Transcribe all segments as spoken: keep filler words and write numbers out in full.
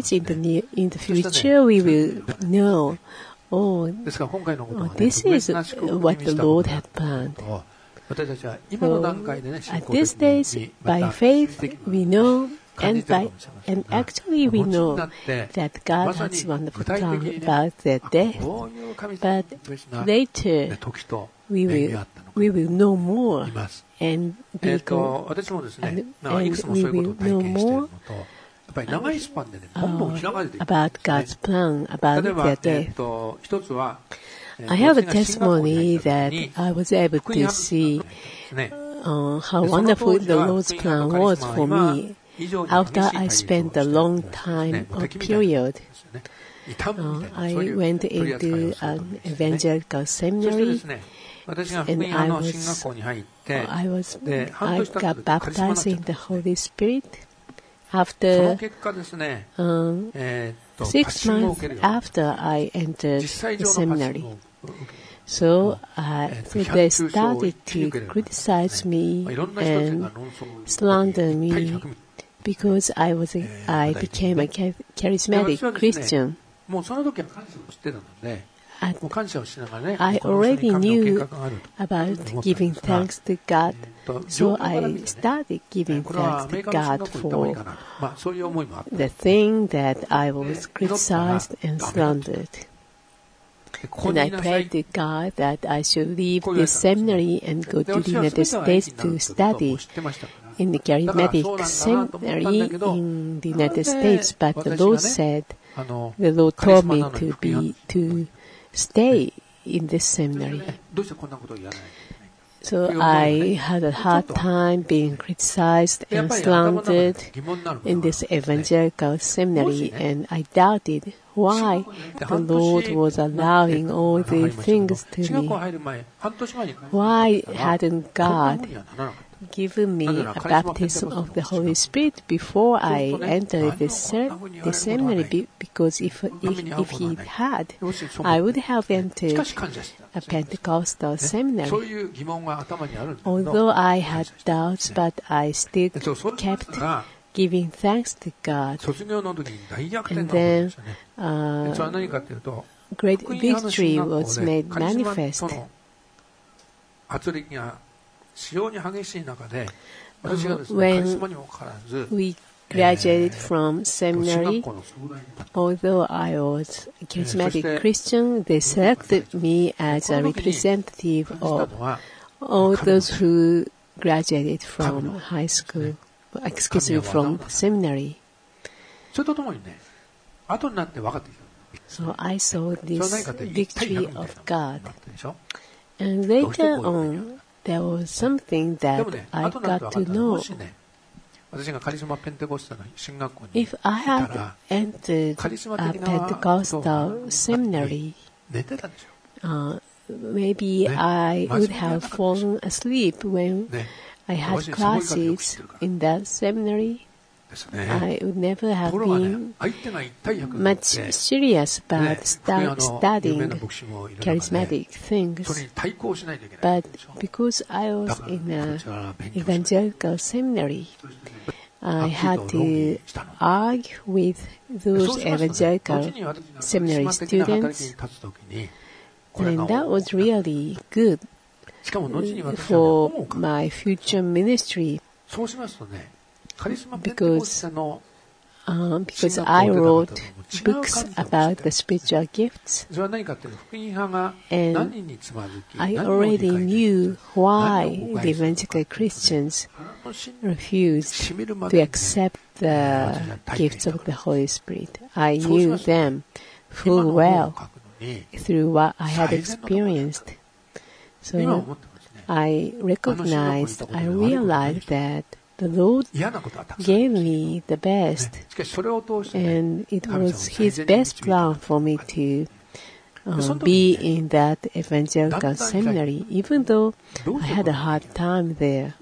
stage in the near, in the future, we will know, oh, ですから今回のことは oh ね、 this 特 is 別な祝福に what 満ち the たこと Lord だ had planned. と私たちは今の段階でね、 So, 信 at 仰 this 的に stage, ま by た faith, 的に we know, and by and actually we know that God has wonderful plan about their death, but later we will we will know more and be go, and, and we will know more uh, about God's plan about their death. I have a testimony that I was able to see uh, how wonderful the Lord's plan was for me after I spent a long time or period. Uh, I went into an evangelical seminary, and I was, I was, I got baptized in the Holy Spirit. After um, six months after I entered the seminary. So, uh, so they started to criticize me and slander me because I was a, I became a charismatic Christian. I already knew about giving thanks to God, so I started giving thanks to God for the thing that I was criticized and slandered. And I prayed to God that I should leave this seminary and go to the United States to study in the charismatic seminary in the United States. But the Lord said, the Lord told me to be to stay in this seminary. So I had a hard time being criticized and slandered in this evangelical seminary, and I doubted why the Lord was allowing all these things to me. Why hadn't God given me a baptism of the Holy Spirit before I entered the, ser- the seminary? Because if, if if He had, I would have entered a Pentecostal seminary. Although I had doubts, but I still kept giving thanks to God. And then uh, great victory was made manifest. Uh, when we graduated from seminary, although I was a charismatic Christian, they selected me as a representative of all those who graduated from high school, excuse me, from seminary. So I saw this victory of God. And later on, there was something that I got to know. If I had entered a Pentecostal seminary, uh, maybe I would have fallen asleep when I had classes in that seminary. I would never have been much serious about start studying charismatic things. But because I was in an evangelical seminary, I had to argue with those evangelical seminary students, and that was really good for my future ministry. Because, uh, because I wrote books about the spiritual gifts, and I already knew why the evangelical Christians refused to accept the gifts of the Holy Spirit. I knew them full well through what I had experienced. So I recognized, I realized that the Lord gave me the best, and it was His best plan for me to uh, be in that evangelical seminary, even though I had a hard time there.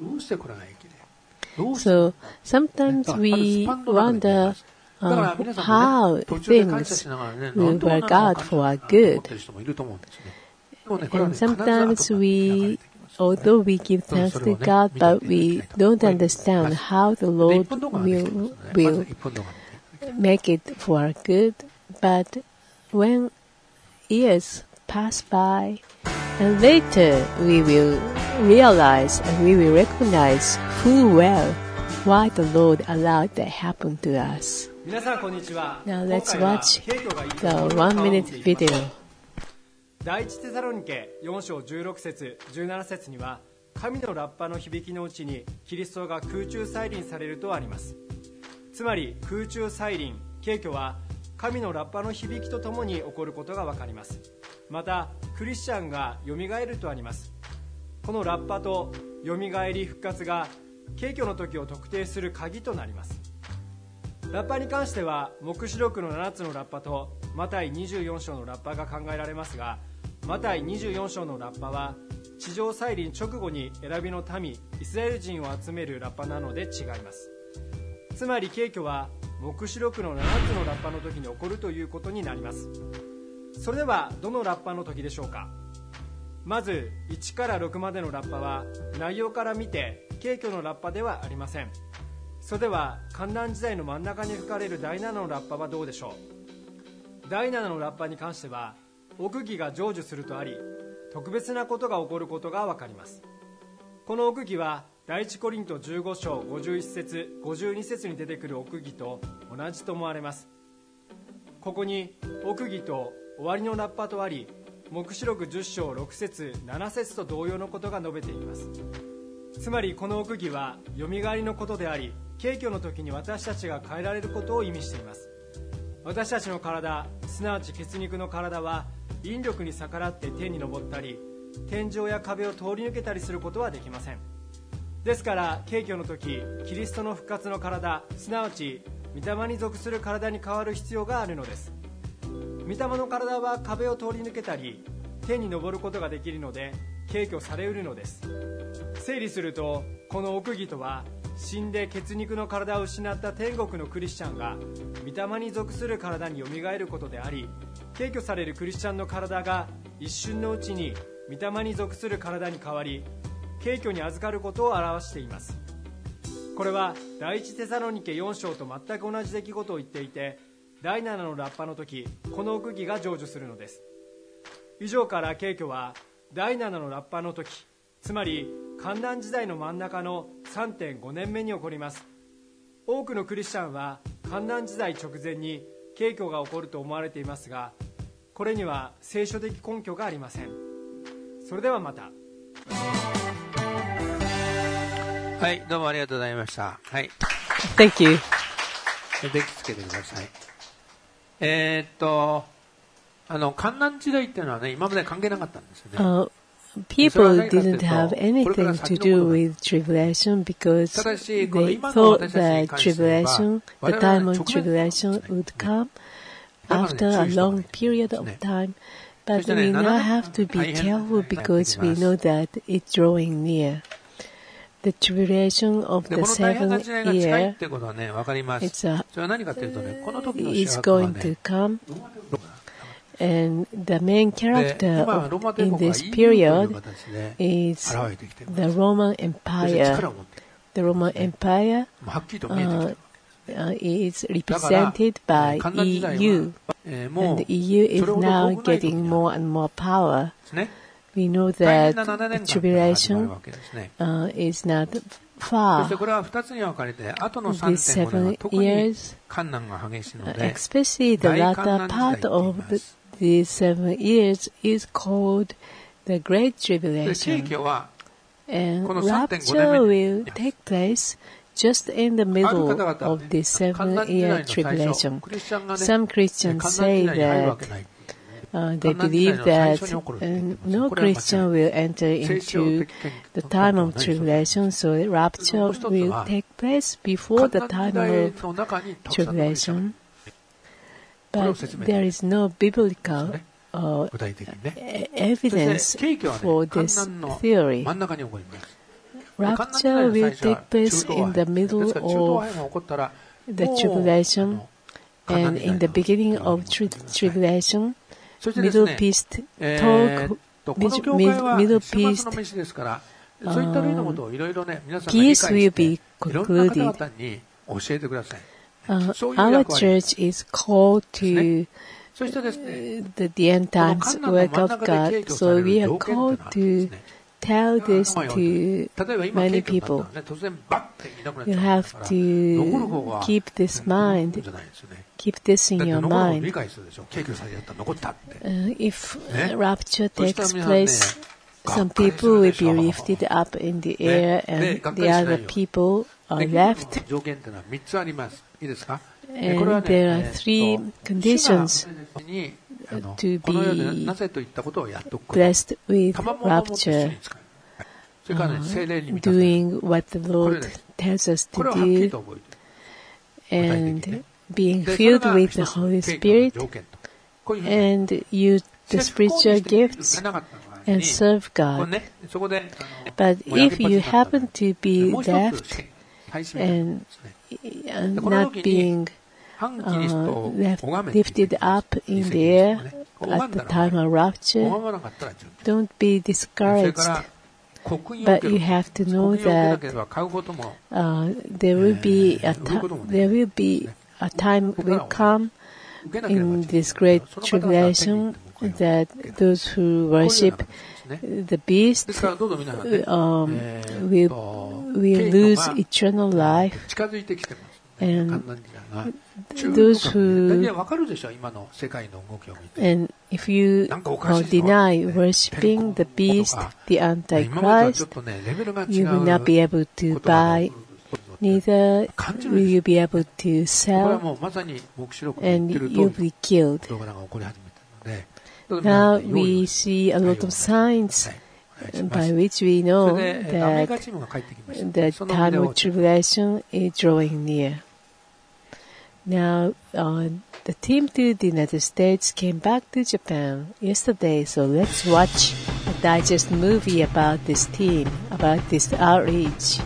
So sometimes we wonder uh, how things will work out for our good. And sometimes we Although we give thanks to God, but we don't understand how the Lord will, will make it for our good. But when years pass by, and later we will realize and we will recognize full well why the Lord allowed that happen to us. 皆さんこんにちは。 Now let's watch the one-minute video. 第一テサロニケよん章じゅうろく節じゅうなな節には、神のラッパの響きのうちにキリストが空中再臨されるとあります。つまり空中再臨、景挙は神のラッパの響きとともに起こることがわかります。またクリスチャンがよみがえるとあります。このラッパとよみがえり復活が景挙の時を特定する鍵となります。ラッパに関しては黙示録のななつのラッパとマタイにじゅうよん章のラッパが考えられますが、マタイにじゅうよん章のラッパは地上再臨直後に選びの民イスラエル人を集めるラッパなので違います。つまり景挙は黙示録のななつのラッパの時に起こるということになります。それではどのラッパの時でしょうか。まずいちからろくまでのラッパは内容から見て景挙のラッパではありません。それでは観覧時代の真ん中に吹かれるだいななのラッパはどうでしょう。だいななのラッパに関しては奥義が成就するとあり、特別なことが起こることがわかります。この奥義は第一コリントじゅうご章ごじゅういち節ごじゅうに節に出てくる奥義と同じと思われます。ここに奥義と終わりのラッパとあり、黙示録じゅっ章ろく節なな節と同様のことが述べています。つまりこの奥義はよみがえりのことであり、景挙の時に私たちが変えられることを意味しています。私たちの体、すなわち血肉の体は引力に逆らって天に昇ったり、天井や壁を通り抜けたりすることはできません。ですから景挙の時、キリストの復活の体、すなわち御霊に属する体に変わる必要があるのです。御霊の体は壁を通り抜けたり天に昇ることができるので景挙されうるのです。整理すると、この奥義とは死んで血肉の体を失った天国のクリスチャンが御霊に属する体によみがえることであり、景挙されるクリスチャンの体が一瞬のうちに御霊に属する体に変わり、景挙に預かることを表しています。これは第一テサロニケよん章と全く同じ出来事を言っていて、だいななのラッパの時、この奥義が成就するのです。以上から景挙はだいななのラッパの時、つまり観覧時代の真ん中の さんてんご 年目に起こります。多くのクリスチャンは観覧時代直前に景挙が起こると思われていますが、これには聖書的根拠がありません。それではまた。 はい、どうもありがとうございました。はい。 Thank you. できつけてください。えー、っと、あの、観覧時代っていうのはね、今まで関係なかったんですよね。 Uh, people didn't have anything to do with tribulation because they thought that tribulation, the time of tribulation would come after a long period of time. But we now have to be careful because we know that it's drawing near. The tribulation of the seventh year it's a, is going to come, and the main character of, in this period is the Roman Empire. The Roman Empire uh, uh, is represented by E U, and the E U is now getting more and more power. We know that the tribulation uh, is not far. These seven years, uh, especially the latter part of the, these seven years, is called the Great Tribulation. And rapture will take place just in the middle of this seven-year tribulation. Some Christians say that Uh, they believe that uh, no Christian will enter into the time of tribulation, so rapture will take place before the time of tribulation. But there is no biblical uh, evidence for this theory. Rapture will take place in the middle of the tribulation, and in the beginning of tri- tribulation, Middle East talk, Middle East uh, peace will be concluded. Uh, our church is called to uh, the, the end times work of God, so we are called to tell this to many people. You have to keep this mind, keep this in your mind. Uh, if rapture takes place, some people will be lifted up in the air and the other people are left. And there are three conditions to be blessed with rapture. Uh, doing what the Lord tells us to do and being filled with the Holy Spirit and use the spiritual gifts and serve God. But if you happen to be left and not being uh, left, lifted up in the air at the time of rapture, don't be discouraged. But you have to know that uh, there will be a t- there will be a time will come in this great tribulation that those who worship the beast um, will will lose eternal life, and those who and if you uh, deny worshipping the beast, the Antichrist, you will not be able to buy, neither will you be able to sell, and you'll be killed. Now we see a lot of signs by which we know that the time of tribulation is drawing near. Now, uh, the team to the United States came back to Japan yesterday, so let's watch a digest movie about this team, about this outreach.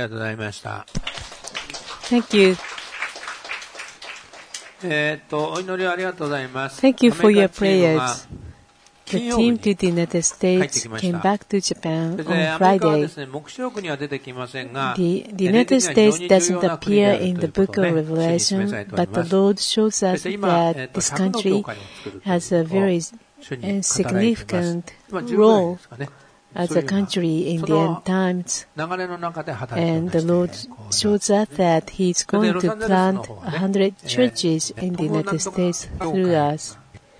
りがとうございました。 Thank you. えっと、お祈りをありがとうございます。 Thank you for your prayers. The team to the United States came back to Japan on Friday. The, the United States doesn't appear in the book of Revelation, but the Lord shows us that this country has a very significant role as a country in the end times. And the Lord shows us that He is going to plant a hundred churches in the United States through us.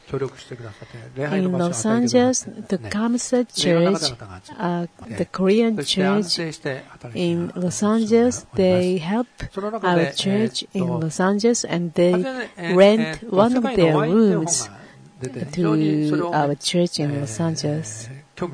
In Los Angeles, the Kamsa Church, uh, the Korean church in Los Angeles, they help our church in Los Angeles and they rent one of their rooms to our church in Los Angeles.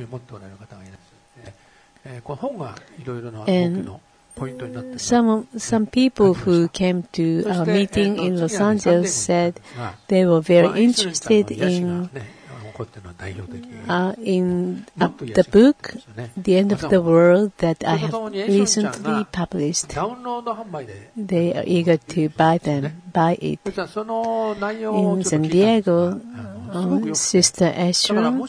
And some some people who came to our meeting in Los Angeles said they were very interested in uh, in uh, the book, The End of the World, that I have recently published. They are eager to buy them, buy it. In San Diego, uh, Sister Ashram,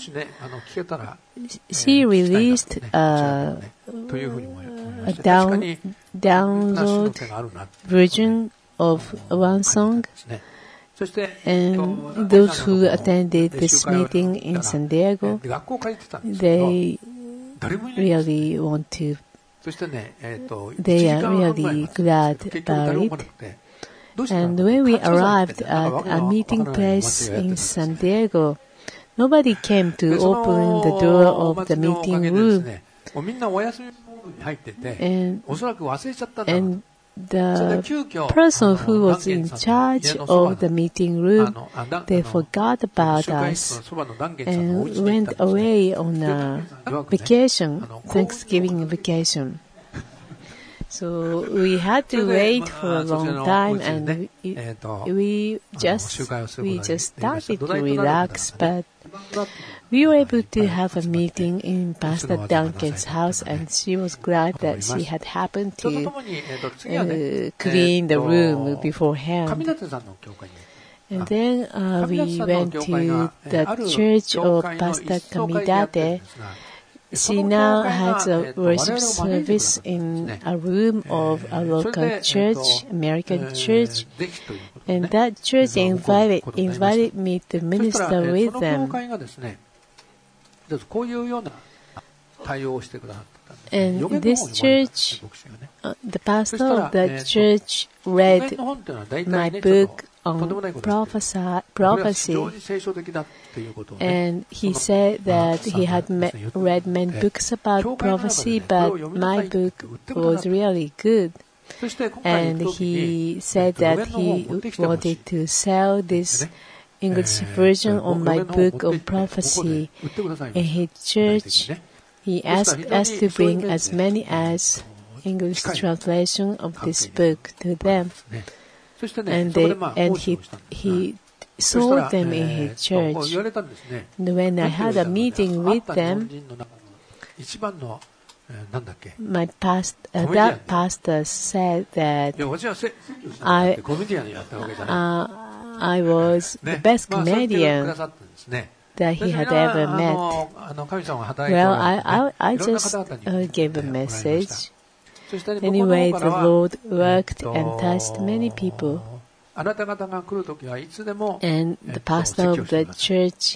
she released uh, a down, download version of one song, and those who attended this meeting in San Diego, they really want to, they are really glad about it. And when we arrived at a meeting place in San Diego, nobody came to open the door of the meeting room. And, and the person who was in charge of the meeting room, they forgot about us and went away on a vacation, Thanksgiving vacation. So we had to wait for a long time, and we, we just we just started to relax, but we were able to have a meeting in Pastor Duncan's house, and she was glad that she had happened to uh, clean the room beforehand. And then uh, we went to the church of Pastor Kamidate. She now has a worship service in a room of a local church, American church, and that church invited, invited me to minister with them. And this church, uh, the pastor of the church read my book on prophesy, prophecy, and he said that he had met, read many books about prophecy, but my book was really good. And he said that he wanted to sell this English version of my book on prophecy in his church. He asked us to bring as many as English translation of this book to them. And, they, and he, he sold them in his church. And when I had a meeting with them, my past, uh, that pastor said that I, uh, I was the best comedian that he had ever met. Well, I, I, I just uh, gave a message. Anyway, the Lord worked and touched many people. And the pastor of the church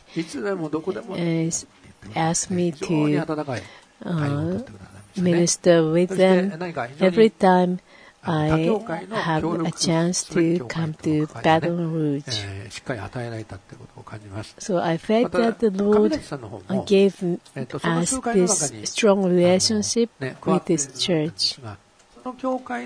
uh, asked me to uh, minister with them every time I have a chance to come to Baton Rouge. So I felt that the Lord gave us this strong relationship with this church. And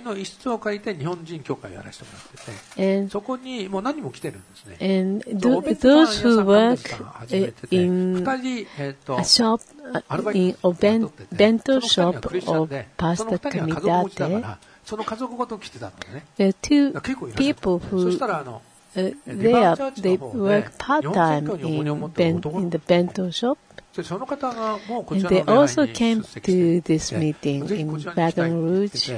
and th- those who work in a shop, uh, in a ben- bento shop of Pastor Kamidate, there are two people who uh, they are they work part time in ben- in the bento shop. And they also came to this meeting in Baton Rouge.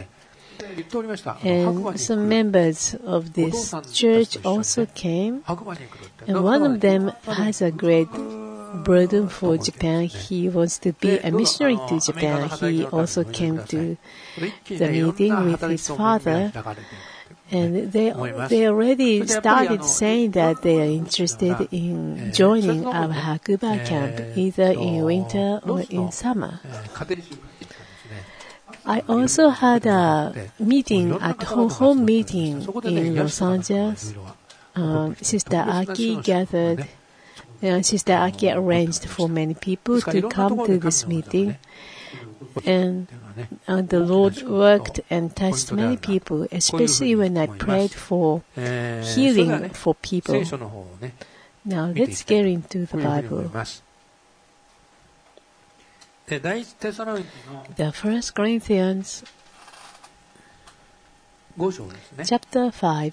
And some members of this church also came. And one of them has a great burden for Japan. He wants to be a missionary to Japan. He also came to the meeting with his father. And they they already started saying that they are interested in joining our Hakuba camp, either in winter or in summer. I also had a meeting at home, home meeting in Los Angeles. Um, Sister Aki gathered, uh, Sister Aki arranged for many people to come to this meeting. And uh, the Lord worked and touched many people, especially when I prayed for healing for people. Now let's get into the Bible. The First Corinthians chapter five.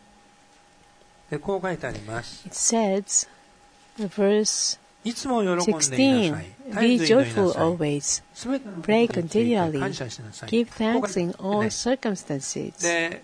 It says, verse sixteen, be joyful always, pray continually, give thanks in all circumstances. The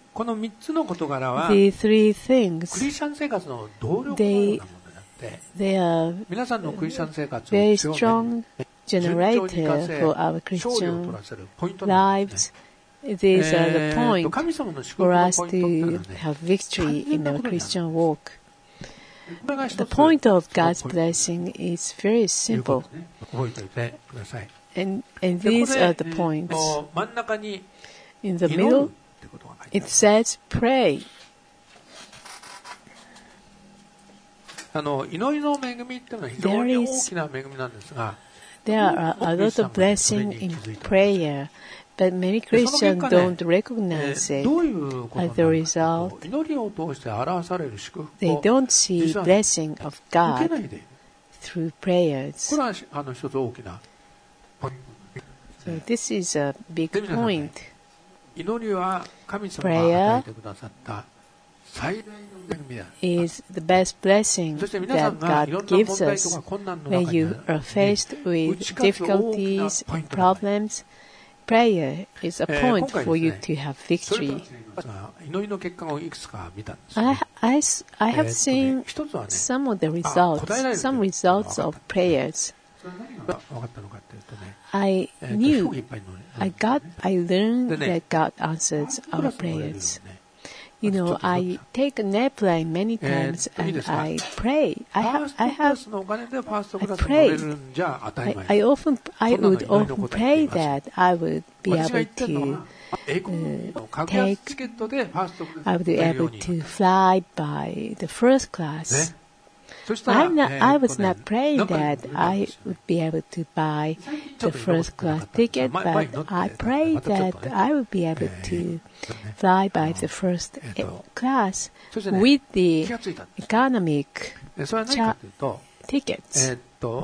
three things, they, they are very strong generator for our Christian lives. These are the points for us to have victory in our Christian walk. The point of God's blessing is very simple. And, and these are the points. In the middle, it says pray. There is, there are a lot of blessing in prayer, but many Christians don't recognize it. As a result, they don't see blessing of God through prayers. So this is a big point. Prayer is the best blessing that God gives us when you are faced with difficulties and problems. Prayer is a point for you to have victory. I, I, I have seen some of the results, some results of prayers. I knew, I got, I learned that God answers our prayers. You know, I take an airplane many times and I pray. I have, I have, I pray. I, I often, I would often pray that I would be able to uh, take, I would be able to fly by the first class. I'm not, I was not praying that I would be able to buy the first class ticket, but I prayed that I would be able to fly by the first class with the economic cha- tickets.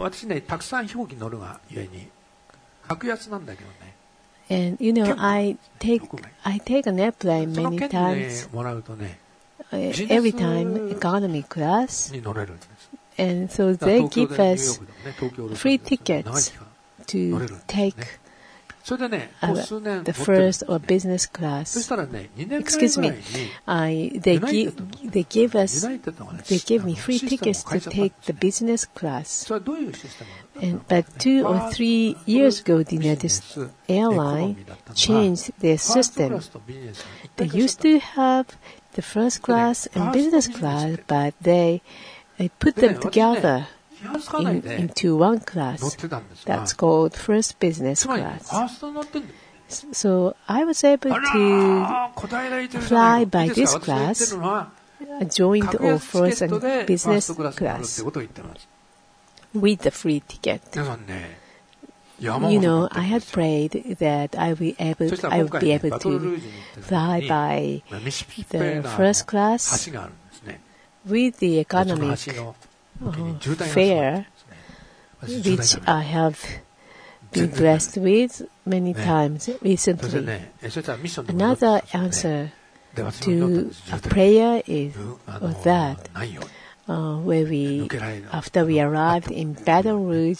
And you know, I take I take an airplane many times. Uh, every time economy class, and so they give us free tickets to take uh, the first or business class. Excuse me, I they give they give us they give me free tickets to take the business class. And but two or three years ago, the United States airline changed their system. They used to have the first class and business class, but they, they put them together in, into one class. That's called first business class. So I was able to fly by this class, a joint or first and business class, with the free ticket. You know, I had prayed that I would be able, I would be able to fly by the first class with the economic uh, fare, which I have been blessed with many times recently. Another answer to a prayer is was that uh, where we, after we arrived in Baton Rouge,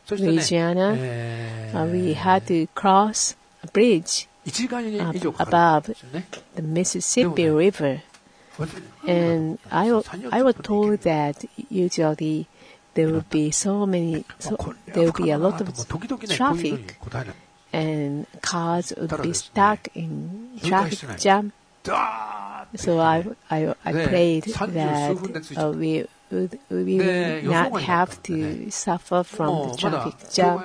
Louisiana, uh, we had to cross a bridge up above the Mississippi River. And I, I was told that usually there would be so many, so there would be a lot of traffic and cars would be stuck in traffic jam. So I, I, I prayed that uh, we would, we would not have to suffer from the traffic jam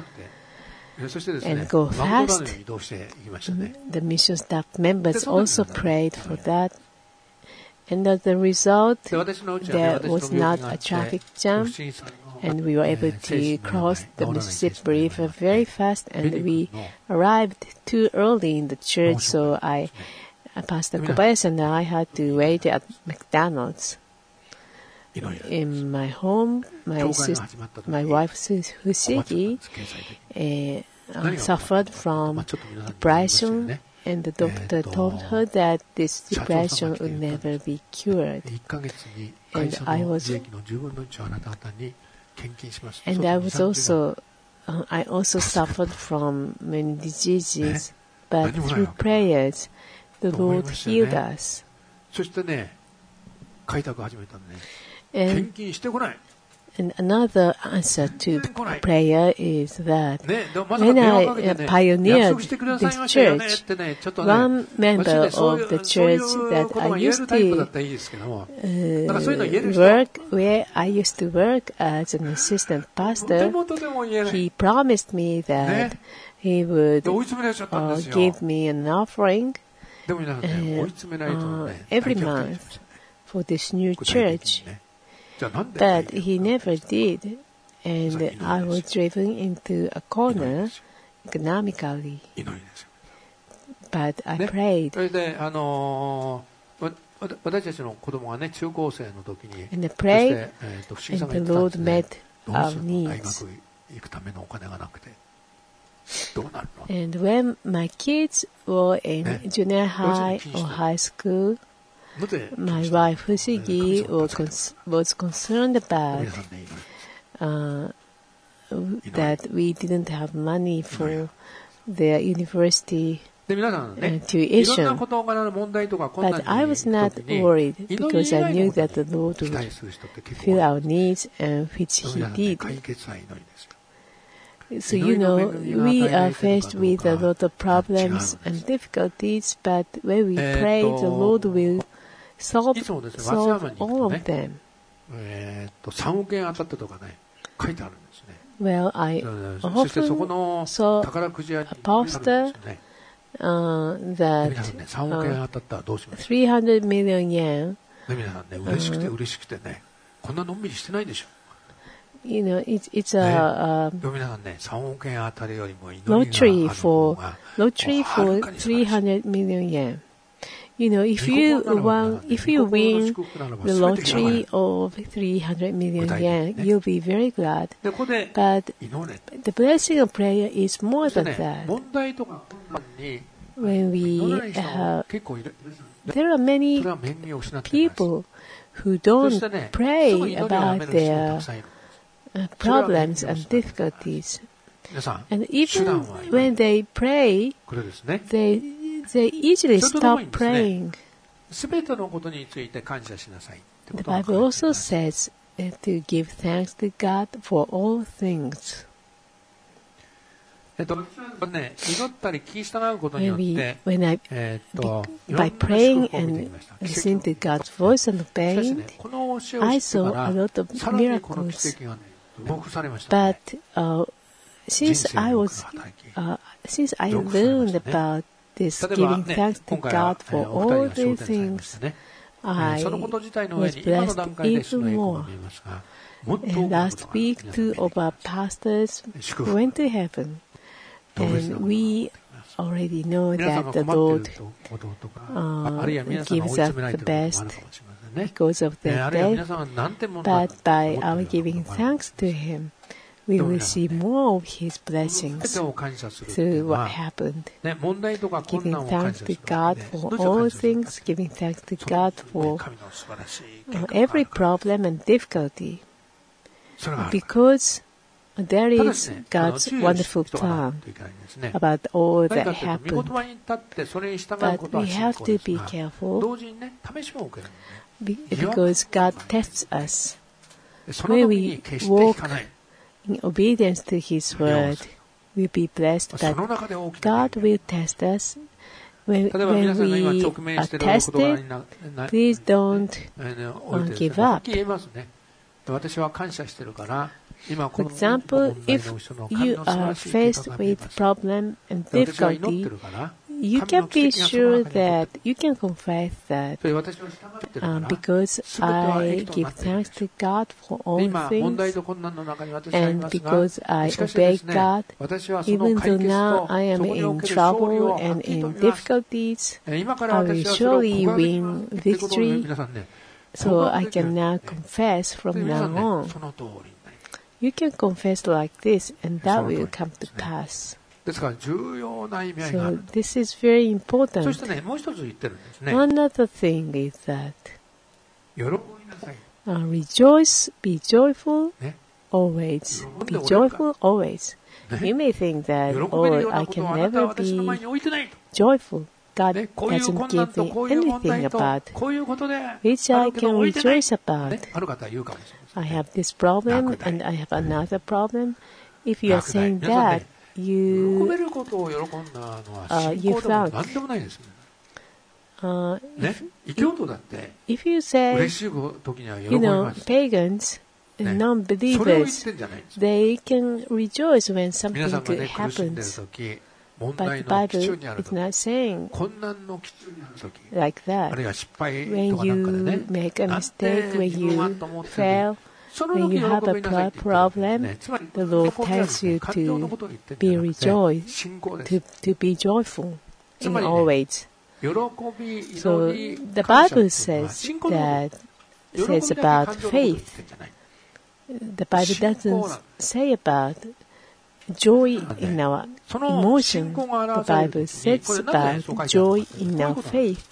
and go fast. The mission staff members also prayed for that. And as a result, there was not a traffic jam, and we were able to cross the Mississippi River very fast, and we arrived too early in the church, so I, Pastor Kobayashi and I had to wait at McDonald's. In my home, my sister, my wife Fushigi uh, suffered from depression. And the doctor told her that this depression would never be cured. And I was, and I was also, uh, I also suffered from many diseases, but through prayers, the Lord healed us. And, And another answer to prayer is that when I uh, pioneered this church, one member of the church that I used to uh, work, where I used to work as an assistant pastor, he promised me that he would uh, give me an offering uh, uh, every month for this new church. But he never did, and I was driven into a corner economically. But I prayed. And I prayed, and the Lord met our needs. And when my kids were in junior high or high school, my wife Fushigi was, was concerned about uh, that we didn't have money for their university uh, tuition. But I was not worried because I knew that the Lord would fill our needs, and which He did. So, you know, we are faced with a lot of problems and difficulties, but when we pray, the Lord will solve, solve all of them. Well, I often saw a poster uh, that uh, three hundred million yen, uh, you know, it's, it's a, a lottery for, lottery for three hundred million yen. You know, if you won, if you win the lottery of three hundred million yen, you'll be very glad. But the blessing of prayer is more than that. When we have, there are many people who don't pray about their uh, problems and difficulties. And even when they pray, they They easily stop praying. The Bible also says uh, to give thanks to God for all things. When, we, when I, by praying and listening to God's voice and obeying, I saw a lot of miracles. But uh, since I was, uh, since I learned about this giving thanks to God for all these things, I was blessed even more. And last week, two of our pastors went to heaven, and we already know that the Lord uh, gives us the best because of their death, but by our giving thanks to Him, we will see more of His blessings through what happened. Giving thanks to God for all things, giving thanks to God for uh, every problem and difficulty. Because There is God's wonderful plan about all that happened. But we have to be careful because God tests us. When we walk in obedience to His word, we'll be blessed. But God will test us. When, when we are tested, please don't give up. For example, if you are faced with problem and difficulty, you can be sure that you can confess that um, because I give thanks to God for all things and because I obey God, even though now I am in trouble and in difficulties, I will surely win victory. So I can now confess from now on. You can confess like this, and that will come to pass. So this is very important. One other thing is that uh, rejoice, be joyful always. Be joyful always. You may think that, oh, I can never be joyful. God doesn't give me anything about which I can rejoice about. I have this problem and I have another problem. If you are saying that, you uh, you found. Uh, if, if you say, you know, pagans, non-believers, they can rejoice when something good happens. But the Bible is not saying like that. When you make a mistake, when you fail, when you have a pro- problem, the Lord tells you to be rejoiced, to, to be joyful in all ways. So the Bible says that, says about faith. The Bible doesn't say about joy in our emotion. The Bible says about joy in our faith.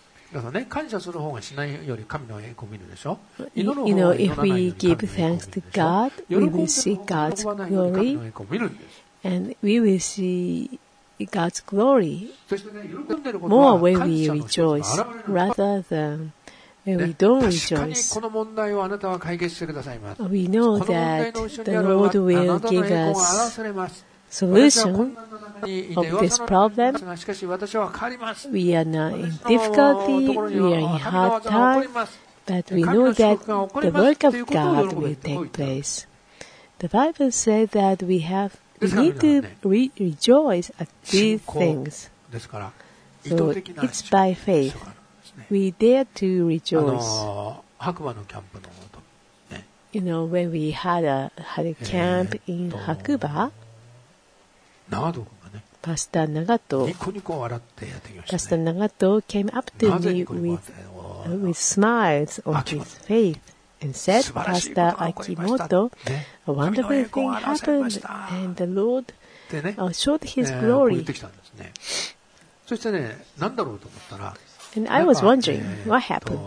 You know, if we give thanks to God, we will see God's glory, and we will see God's glory more when we rejoice rather than when we don't rejoice. We know that the Lord will give us solution of this problem. We are not in difficulty, we are in hard time, but we know that the work of God will take place. The Bible says that we have we need to re- rejoice at these things. So it's by faith. We dare to rejoice. You know, when we had a had a camp in Hakuba, Pastor Nagato, Pastor Nagato came up to me with uh, with smiles on his face and said, Pastor Akimoto, a wonderful thing happened, and the Lord uh, showed His glory. And I was wondering what happened.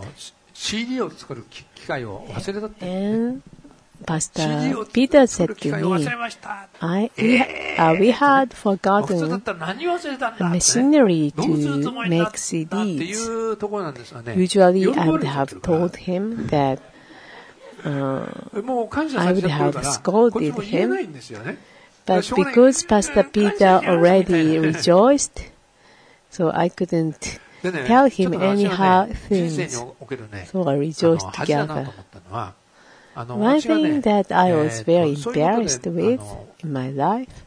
And Pastor Peter said to me, I, we, uh, we had forgotten a machinery to make C Ds. Usually I would have told him that uh, I would have scolded him, but because Pastor Peter already rejoiced, so I couldn't tell him any hard things, so I rejoiced together. One thing that I was very embarrassed with in my life,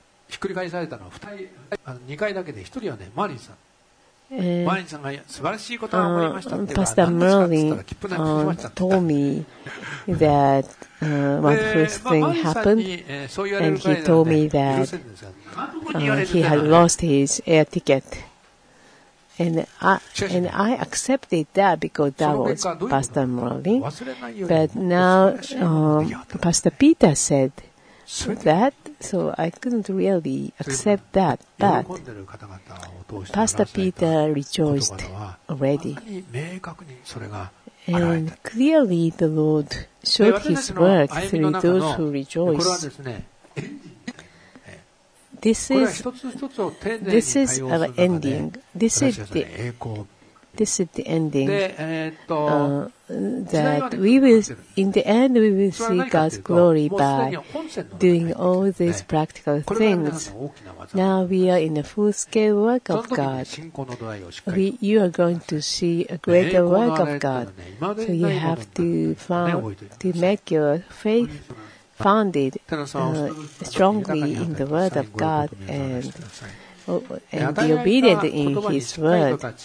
and, uh, Pastor Merlin uh, told me that uh, one first thing happened, and he told me that uh, he had lost his air ticket. And I, and I accepted that because that was Pastor Merlin. But now um, Pastor Peter said that, so I couldn't really accept that. But Pastor Peter rejoiced already. And clearly the Lord showed His work through those who rejoice. This is, this is our ending. This is the, this is the ending. Uh, that we will, in the end, we will see God's glory by doing all these practical things. Now we are in the full-scale work of God. We, you are going to see a greater work of God. So you have to found, to make your faith founded uh, strongly in the Word of God and, uh, and be obedient in His Word. Uh,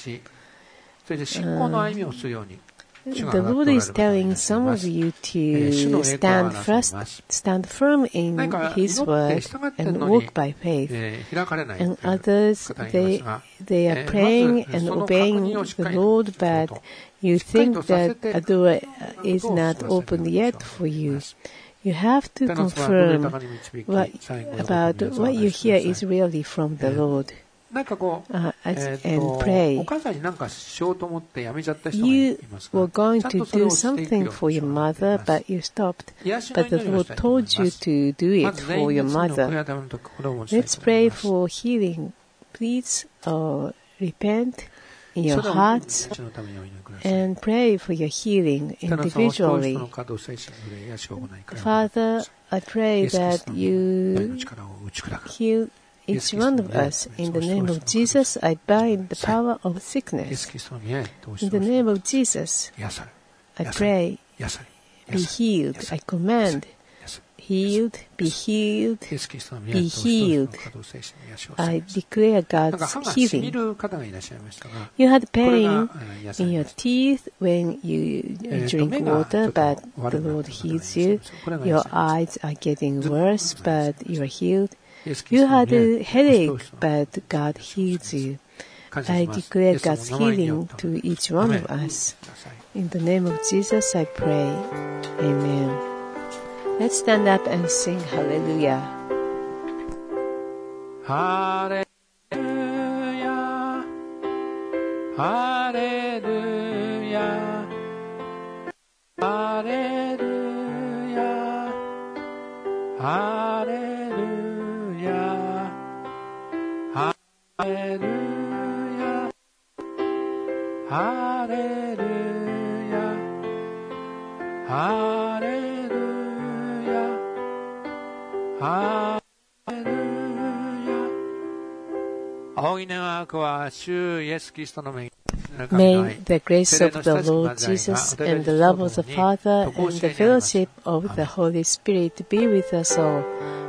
the Lord is telling some of you to stand first, stand firm in His Word and walk by faith. And others, they, they are praying and obeying the Lord, but you think that a door is not opened yet for you. You have to confirm what, about what you hear is really from the Lord. Uh, and pray. You were going to do something for your mother, but you stopped. But the Lord told you to do it for your mother. Let's pray for healing. Please uh, repent in your hearts and pray for your healing individually. Father, I pray that you heal each one of us. In the name of Jesus, I bind the power of sickness. In the name of Jesus, I pray, be healed. I command, healed, be healed, be healed. I declare God's healing. You had pain in your teeth when you drink water, but the Lord heals you. Your eyes are getting worse, but you are healed. You had a headache, but God heals you. I declare God's healing to each one of us. In the name of Jesus, I pray. Amen. Let's stand up and sing Hallelujah. Hallelujah. Hallelujah. Hallelujah. Hallelujah. Hallelujah. Hallelujah. Hallelujah. Hallelujah. 仰ぎ願わくは主イエスキリストの名に May the grace of the Lord Jesus and the love of the Father and the fellowship of the Holy Spirit be with us all.